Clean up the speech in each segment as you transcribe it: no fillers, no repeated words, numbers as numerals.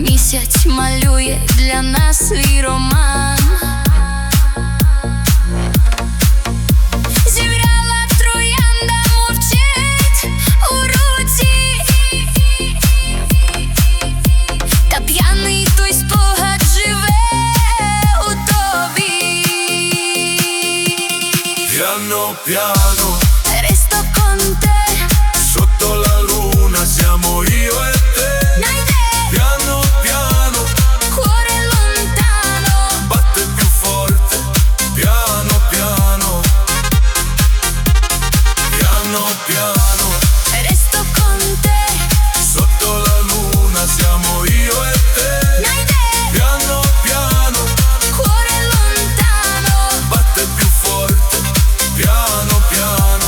Місяць малює для нас свій роман. Зів'яла троянда мовчить у руці, та п'яний той спогад живе у тобі. Piano piano, Resto con te, sotto la luna siamo io e te. Piano piano, cuore lontano, batte più forte. Piano piano, piano piano, resto con te, sotto la luna siamo io e te. Piano piano, cuore lontano, batte più forte. Piano piano.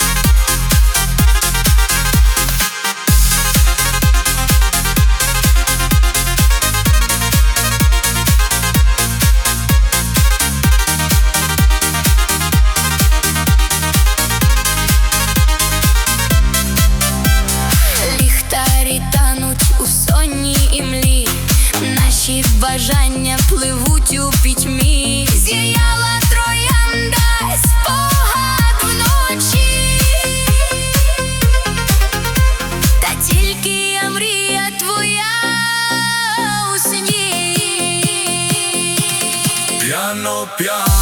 ліхтарі тануть у сонній імлі, наші бажання пливуть у пітьмі. Зіяла троянда, спогад вночі, та тільки я мрія твоя у сні. Piano piano.